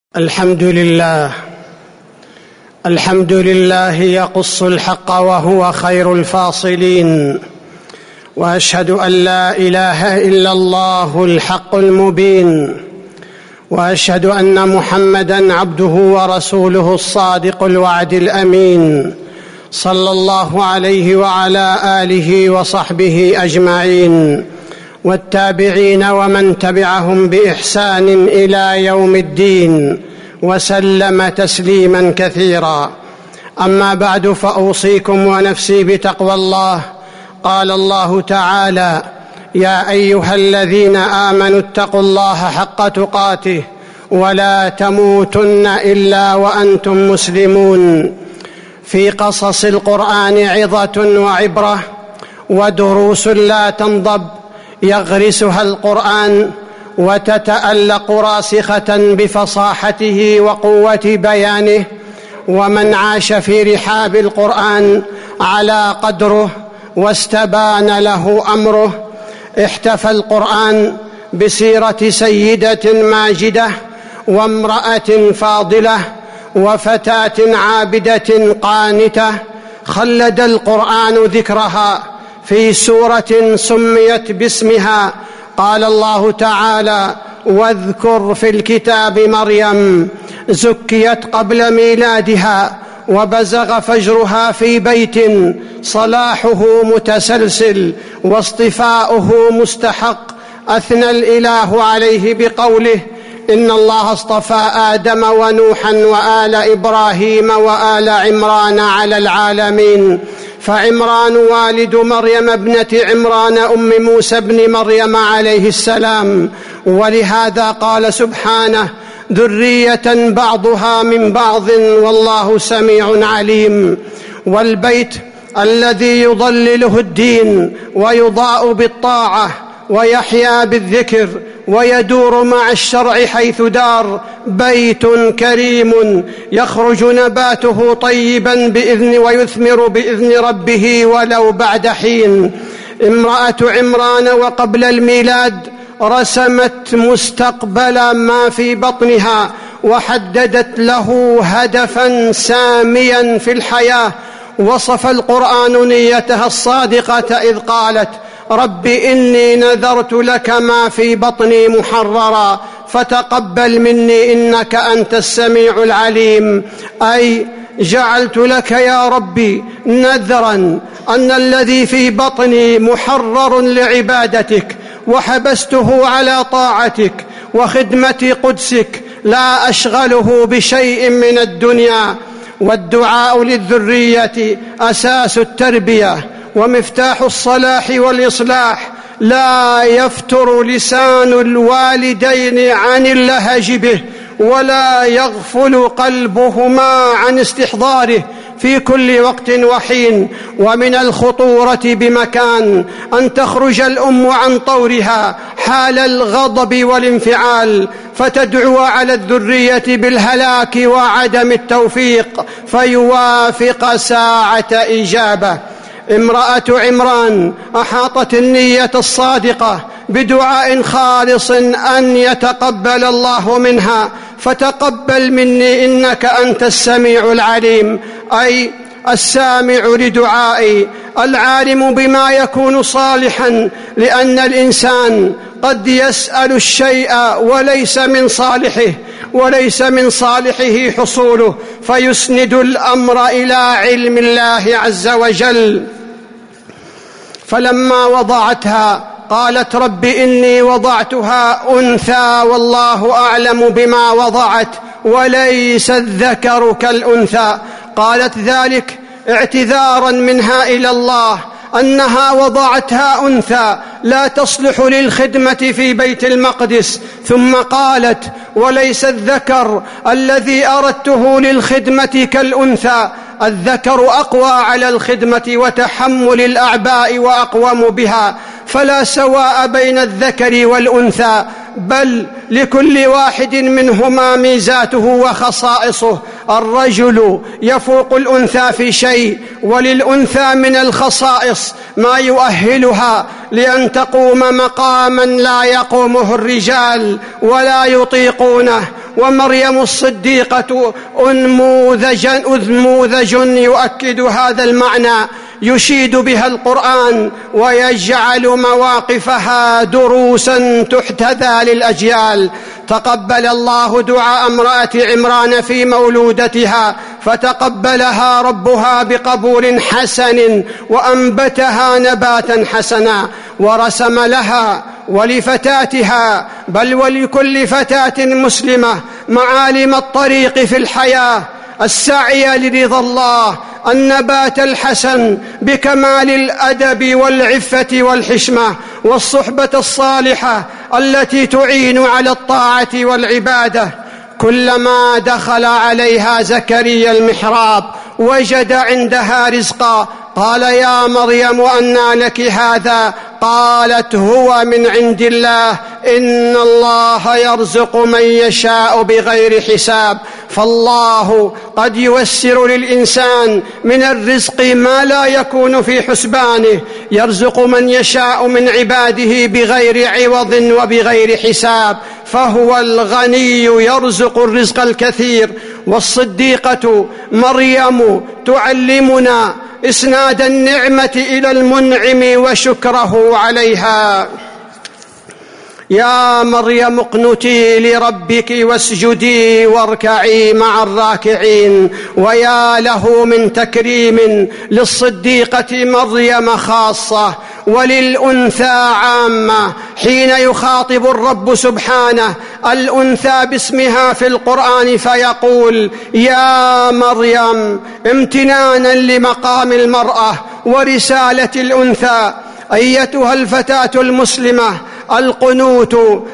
الحمد لله يقص الحق وهو خير الفاصلين، واشهد ان لا اله الا الله الحق المبين، واشهد ان محمدًا عبده ورسوله الصادق الوعد الامين، صلى الله عليه وعلى اله وصحبه اجمعين، والتابعين ومن تبعهم باحسان الى يوم الدين، وسلم تسليما كثيرا. اما بعد، فاوصيكم ونفسي بتقوى الله. قال الله تعالى: يا ايها الذين امنوا اتقوا الله حق تقاته ولا تموتن الا وانتم مسلمون. في قصص القرآن عظة وعبرة ودروس لا تنضب يغرسها القرآن، وتتألق راسخة بفصاحته وقوة بيانه. ومن عاش في رحاب القرآن على قدره واستبان له أمره. احتفى القرآن بسيرة سيدة ماجدة، وامرأة فاضلة، وفتاة عابدة قانتة، خلد القرآن ذكرها في سورة سميت باسمها. قال الله تعالى: واذكر في الكتاب مريم زكيت قبل ميلادها وبزغ فجرها في بيت صلاحه متسلسل واصطفاؤه مستحق. أثنى الإله عليه بقوله: إن الله اصطفى آدم ونوحا وآل إبراهيم وآل عمران على العالمين. فعمران والد مريم ابنة عمران أم موسى بن مريم عليه السلام، ولهذا قال سبحانه: ذرية بعضها من بعض والله سميع عليم. والبيت الذي يضلله الدين ويضاء بالطاعة ويحيا بالذكر ويدور مع الشرع حيث دار، بيت كريم يخرج نباته طيبا بإذن ويثمر بإذن ربه ولو بعد حين. امرأة عمران وقبل الميلاد رسمت مستقبل ما في بطنها، وحددت له هدفا ساميا في الحياة. وصف القرآن نيتها الصادقة إذ قالت: رب إني نذرت لك ما في بطني محررا فتقبل مني إنك أنت السميع العليم. أي جعلت لك يا ربي نذرا أن الذي في بطني محرر لعبادتك، وحبسته على طاعتك وخدمة قدسك، لا أشغله بشيء من الدنيا. والدعاء للذرية أساس التربية ومفتاح الصلاح والإصلاح. لا يفتر لسان الوالدين عن اللهج به، ولا يغفل قلبهما عن استحضاره في كل وقت وحين. ومن الخطورة بمكان أن تخرج الأم عن طورها حال الغضب والانفعال، فتدعو على الذرية بالهلاك وعدم التوفيق، فيوافق ساعة إجابة. امرأة عمران أحاطت النية الصادقة بدعاء خالص أن يتقبل الله منها: فتقبل مني إنك أنت السميع العليم، أي السامع لدعائي العالم بما يكون صالحا. لأن الإنسان قد يسأل الشيء وليس من صالحه حصوله، فيسند الأمر إلى علم الله عز وجل. فلما وضعتها قالت: رب إني وضعتها أنثى والله أعلم بما وضعت وليس الذكر كالأنثى. قالت ذلك اعتذارا منها إلى الله أنها وضعتها أنثى لا تصلح للخدمة في بيت المقدس. ثم قالت: وليس الذكر الذي أردته للخدمة كالأنثى، الذكر أقوى على الخدمة وتحمل الأعباء وأقوم بها، فلا سواء بين الذكر والأنثى، بل لكل واحد منهما ميزاته وخصائصه. الرجل يفوق الأنثى في شيء، وللأنثى من الخصائص ما يؤهلها لأن تقوم مقاما لا يقومه الرجال ولا يطيقونه. ومريم الصديقة أنموذج يؤكد هذا المعنى، يشيد بها القرآن ويجعل مواقفها دروسا تحتذى للأجيال. تقبل الله دعاء امرأة عمران في مولودتها، فتقبلها ربها بقبول حسن وأنبتها نباتا حسنا، ورسم لها ولفتاتها بل ولكل فتاة مسلمة معالم الطريق في الحياة، السعي لرضا الله، النبات الحسن بكمال الأدب والعفة والحشمة، والصحبة الصالحة التي تعين على الطاعة والعبادة. كلما دخل عليها زكريا المحراب وجد عندها رزقا، قال: يا مريم أنى لك هذا؟ قالت: هو من عند الله، إن الله يرزق من يشاء بغير حساب. فالله قد ييسر للإنسان من الرزق ما لا يكون في حسبانه، يرزق من يشاء من عباده بغير عوض وبغير حساب، فهو الغني يرزق الرزق الكثير. والصديقة مريم تعلمنا إسناد النعمة إلى المنعم وشكره عليها. يا مريم اقنتي لربك واسجدي واركعي مع الراكعين. ويا له من تكريم للصديقة مريم خاصة وللأنثى عامة، حين يخاطب الرب سبحانه الأنثى باسمها في القرآن فيقول: يا مريم، امتنانا لمقام المرأة ورسالة الأنثى. أيتها الفتاة المسلمة، القنوت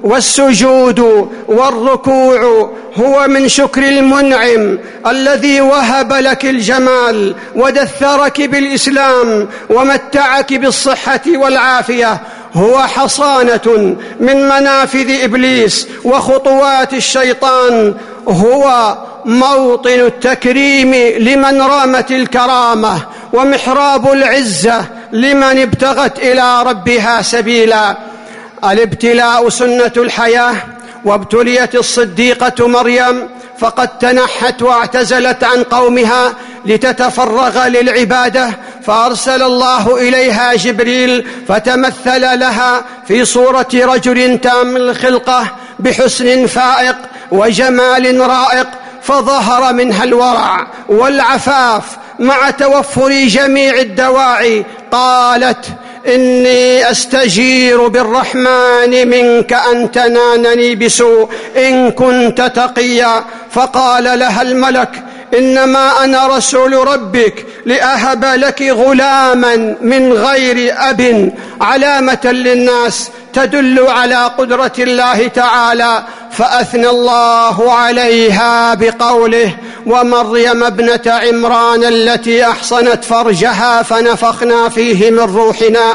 والسجود والركوع هو من شكر المنعم الذي وهب لك الجمال ودثرك بالإسلام ومتعك بالصحة والعافية، هو حصانة من منافذ إبليس وخطوات الشيطان، هو موطن التكريم لمن رامت الكرامة، ومحراب العزة لمن ابتغت إلى ربها سبيلا. الابتلاء سنة الحياة، وابتليت الصديقة مريم فقد تنحت واعتزلت عن قومها لتتفرغ للعبادة، فأرسل الله إليها جبريل فتمثل لها في صورة رجل تام الخلقة بحسن فائق وجمال رائق، فظهر منها الورع والعفاف مع توفر جميع الدواعي. قالت: إني أستجير بالرحمن منك أن تنانني بسوء إن كنت تقيا. فقال لها الملك: إنما أنا رسول ربك لأهب لك غلاما من غير أب، علامة للناس تدل على قدرة الله تعالى. فأثنى الله عليها بقوله: ومريم ابنة عمران التي أحصنت فرجها فنفخنا فيه من روحنا.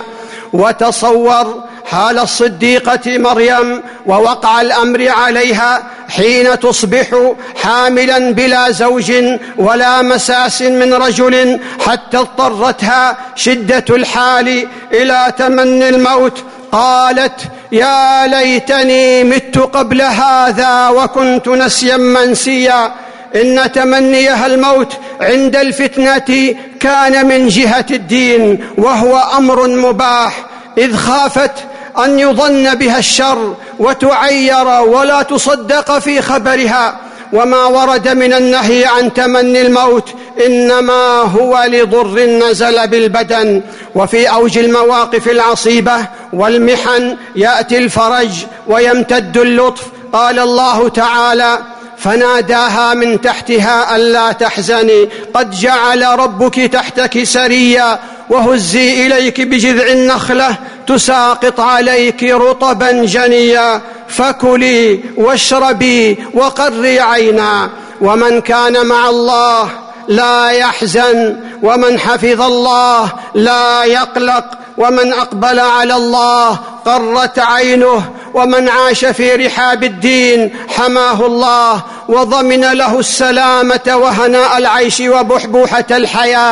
وتصور حال الصديقة مريم ووقع الأمر عليها حين تصبح حاملا بلا زوج ولا مساس من رجل، حتى اضطرتها شدة الحال إلى تمني الموت. قالت: يا ليتني مت قبل هذا وكنت نسيا منسيا. إن تمنيها الموت عند الفتنة كان من جهة الدين، وهو أمر مباح، إذ خافت أن يظن بها الشر وتعير ولا تصدق في خبرها. وما ورد من النهي عن تمني الموت إنما هو لضر نزل بالبدن. وفي أوج المواقف العصيبة والمحن يأتي الفرج ويمتد اللطف. قال الله تعالى: فناداها من تحتها ألا تحزني قد جعل ربك تحتك سريا، وهزي إليك بجذع النخلة تساقط عليك رطبا جنيا، فكلي واشربي وقري عينا. ومن كان مع الله لا يحزن، ومن حفظ الله لا يقلق، ومن أقبل على الله قرت عينه، ومن عاش في رحاب الدين حماه الله وضمن له السلامة وهناء العيش وبحبوحة الحياة.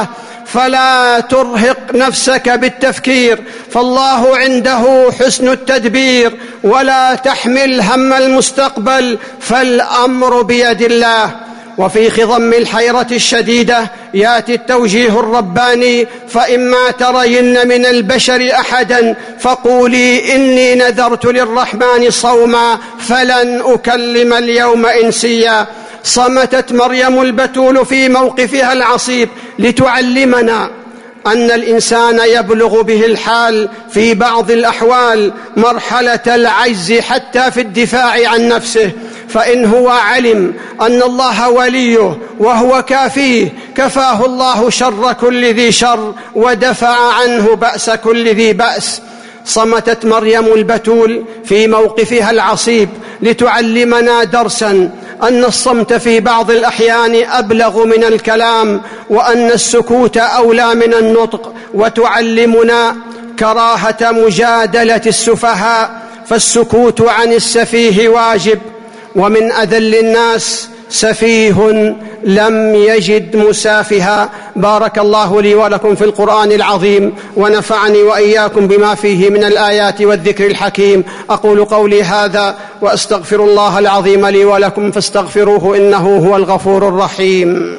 فلا ترهق نفسك بالتفكير، فالله عنده حسن التدبير، ولا تحمل هم المستقبل، فالأمر بيد الله. وفي خضم الحيرة الشديدة يأتي التوجيه الرباني: فإما ترين من البشر أحدا فقولي إني نذرت للرحمن صوما فلن أكلم اليوم إنسيا. صمتت مريم البتول في موقفها العصيب لتعلمنا أن الإنسان يبلغ به الحال في بعض الأحوال مرحلة العجز حتى في الدفاع عن نفسه، فإن هو علم أن الله وليه وهو كافيه كفاه الله شر كل ذي شر ودفع عنه بأس كل ذي بأس. صمتت مريم البتول في موقفها العصيب لتعلمنا درسا: أن الصمت في بعض الأحيان أبلغ من الكلام، وأن السكوت أولى من النطق، وتعلمنا كراهة مجادلة السفهاء، فالسكوت عن السفيه واجب. ومن أذل الناس سفيه لم يجد مسافها. بارك الله لي ولكم في القرآن العظيم، ونفعني وإياكم بما فيه من الآيات والذكر الحكيم. أقول قولي هذا وأستغفر الله العظيم لي ولكم فاستغفروه إنه هو الغفور الرحيم.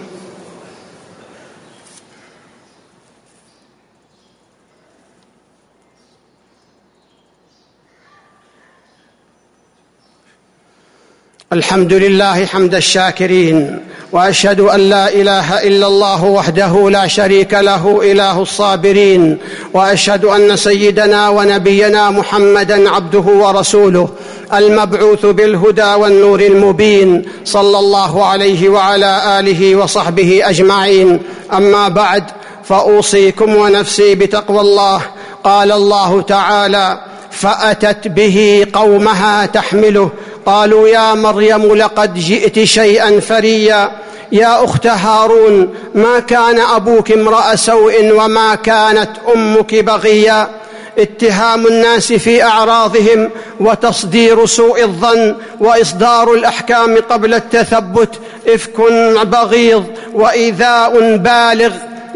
الحمد لله حمد الشاكرين، وأشهد أن لا إله إلا الله وحده لا شريك له إله الصابرين، وأشهد أن سيدنا ونبينا محمدًا عبده ورسوله المبعوث بالهدى والنور المبين، صلى الله عليه وعلى آله وصحبه أجمعين. أما بعد، فأوصيكم ونفسي بتقوى الله. قال الله تعالى: فأتت به قومها تحمله قالوا يا مريم لقد جئت شيئا فريا. يا أخت هارون، ما كان أبوك امرأ سوء وما كانت أمك بغيا. اتهام الناس في أعراضهم، وتصدير سوء الظن، وإصدار الأحكام قبل التثبت، إفك بغيض، وإيذاء بالغ،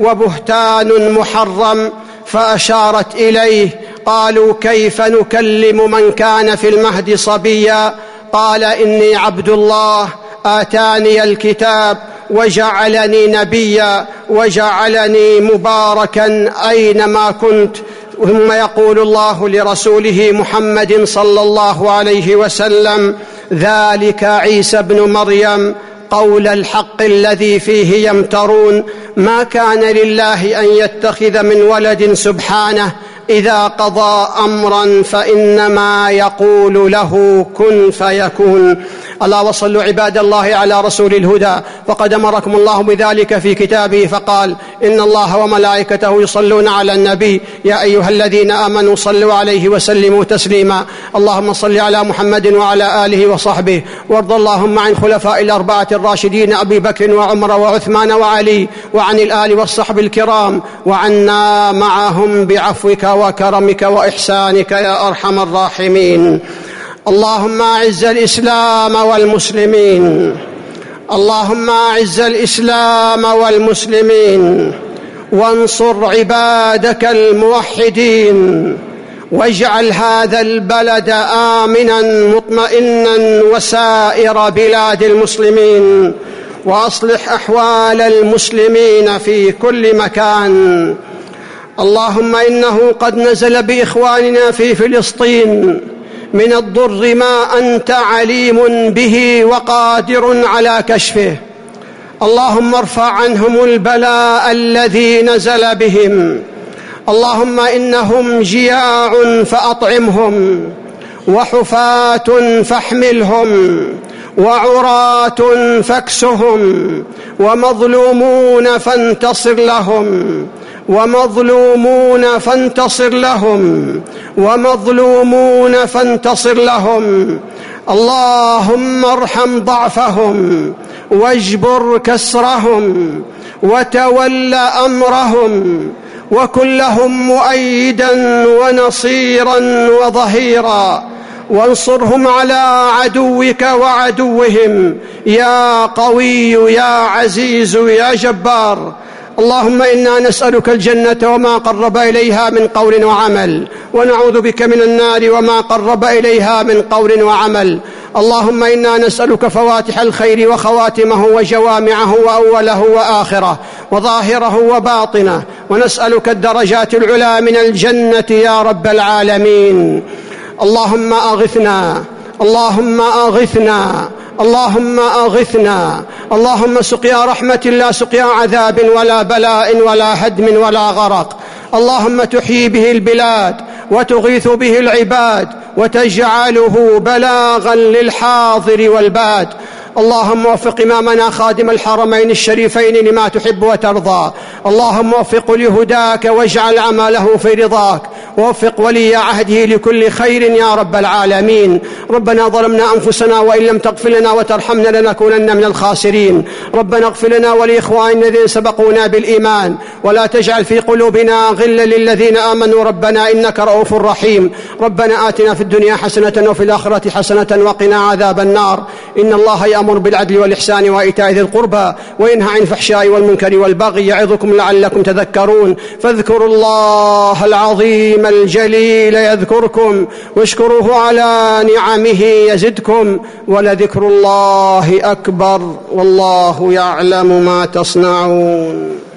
وبهتان محرم. فأشارت إليه: قالوا كيف نكلم من كان في المهد صبيا؟ قال: إني عبد الله آتاني الكتاب وجعلني نبيا وجعلني مباركا أينما كنت. ثم يقول الله لرسوله محمد صلى الله عليه وسلم: ذلك عيسى ابن مريم قول الحق الذي فيه يمترون. ما كان لله أن يتخذ من ولد سبحانه، إذا قضى أمرا فإنما يقول له كن فيكون. ألا وصلوا عباد الله على رسول الهدى، فقد أمركم الله بذلك في كتابه فقال: إن الله وملائكته يصلون على النبي يا أيها الذين آمنوا صلوا عليه وسلموا تسليما. اللهم صل على محمد وعلى آله وصحبه، وارض اللهم عن خلفاء الأربعة الراشدين أبي بكر وعمر وعثمان وعلي، وعن الآل والصحب الكرام، وعنا معهم بعفوك وكرمك وإحسانك يا أرحم الراحمين. اللهم أعز الإسلام والمسلمين، اللهم أعز الإسلام والمسلمين، وانصر عبادك الموحدين، واجعل هذا البلد آمنا مطمئنا وسائر بلاد المسلمين، وأصلح أحوال المسلمين في كل مكان. اللهم إنه قد نزل بإخواننا في فلسطين من الضر ما أنت عليم به وقادر على كشفه. اللهم ارفع عنهم البلاء الذي نزل بهم. اللهم إنهم جياع فأطعمهم، وحفاة فاحملهم، وعراة فاكسهم، ومظلومون فانتصر لهم، ومظلومون فانتصر لهم، ومظلومون فانتصر لهم. اللهم ارحم ضعفهم، واجبر كسرهم، وتول أمرهم، وكن لهم مؤيدا ونصيرا وظهيرا، وانصرهم على عدوك وعدوهم يا قوي يا عزيز يا جبار. اللهم إنا نسألك الجنة وما قرب إليها من قول وعمل، ونعوذ بك من النار وما قرب إليها من قول وعمل. اللهم إنا نسألك فواتح الخير وخواتمه وجوامعه وأوله وآخره وظاهره وباطنه، ونسألك الدرجات العلى من الجنة يا رب العالمين. اللهم أغثنا، اللهم أغثنا، اللهم أغثنا، اللهم سقيا رحمة لا سقيا عذاب ولا بلاء ولا هدم ولا غرق. اللهم تحيي به البلاد وتغيث به العباد وتجعله بلاغا للحاضر والباد. اللهم وفق إمامنا خادم الحرمين الشريفين لما تحب وترضى. اللهم وفق لهداك واجعل عمله في رضاك، ووفق ولي عهده لكل خير يا رب العالمين. ربنا ظلمنا أنفسنا وإن لم تغفر لنا وترحمنا لنكونن من الخاسرين. ربنا اغفر لنا ولإخواننا الذين سبقونا بالإيمان، ولا تجعل في قلوبنا غلا للذين آمنوا ربنا إنك رؤوف رحيم. ربنا آتنا في الدنيا حسنة وفي الآخرة حسنة وقنا عذاب النار. إن الله يأمر بالعدل والإحسان وإيتاء ذي القربى وينهى عن الفحشاء والمنكر والبغي يعظكم لعلكم تذكرون. فاذكروا الله العظيم الجليل يذكركم، واشكروه على نعمه يزدكم، ولذكر الله أكبر، والله يعلم ما تصنعون.